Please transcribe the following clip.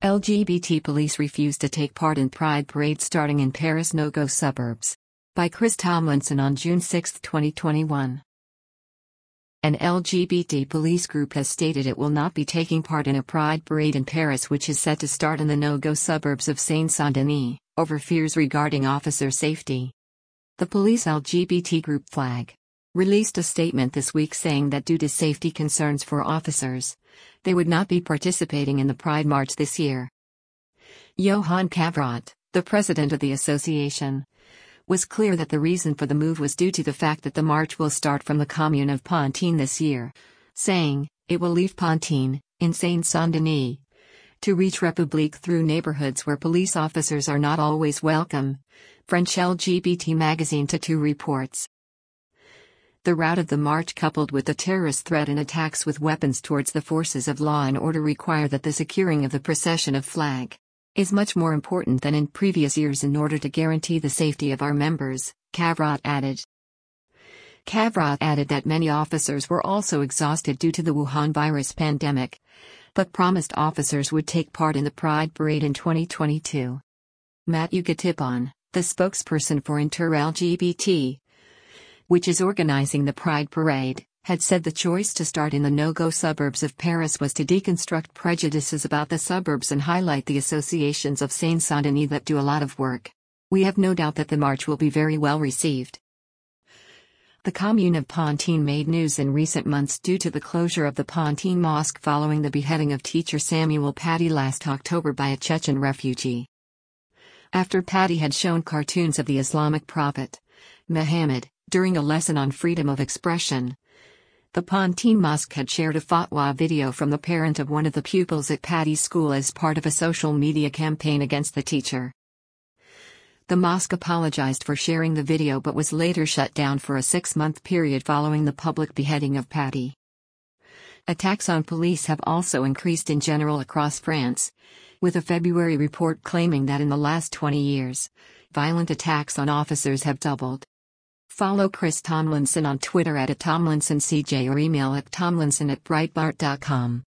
LGBT police refuse to take part in Pride parade starting in Paris no-go suburbs. By Chris Tomlinson on June 6, 2021. An LGBT police group has stated it will not be taking part in a Pride parade in Paris, which is set to start in the no-go suburbs of Seine-Saint-Denis, over fears regarding officer safety. The police LGBT group FLAG released a statement this week saying that due to safety concerns for officers, they would not be participating in the Pride March this year. Johan Cavrat, the president of the association, was clear that the reason for the move was due to the fact that the march will start from the commune of Pontin this year, saying, it will leave Pontin, in Seine-Saint-Denis, to reach République through neighborhoods where police officers are not always welcome, French LGBT magazine Tattoo reports. The route of the march, coupled with the terrorist threat and attacks with weapons towards the forces of law and order, require that the securing of the procession of FLAG is much more important than in previous years in order to guarantee the safety of our members, Cavrat added. Cavrat added that many officers were also exhausted due to the Wuhan virus pandemic, but promised officers would take part in the Pride Parade in 2022. Matthew Gatipon, the spokesperson for Inter-LGBT, which is organizing the Pride Parade, had said the choice to start in the no-go suburbs of Paris was to deconstruct prejudices about the suburbs and highlight the associations of Seine-Saint-Denis that do a lot of work. We have no doubt that the march will be very well received. The commune of Pontin made news in recent months due to the closure of the Pontin Mosque following the beheading of teacher Samuel Paty last October by a Chechen refugee. After Paty had shown cartoons of the Islamic prophet, Muhammad, during a lesson on freedom of expression, the Pontin Mosque had shared a fatwa video from the parent of one of the pupils at Paty's school as part of a social media campaign against the teacher. The mosque apologized for sharing the video but was later shut down for a 6-month period following the public beheading of Paty. Attacks on police have also increased in general across France, with a February report claiming that in the last 20 years, violent attacks on officers have doubled. Follow Chris Tomlinson on Twitter @TomlinsonCJ or email at tomlinson@breitbart.com.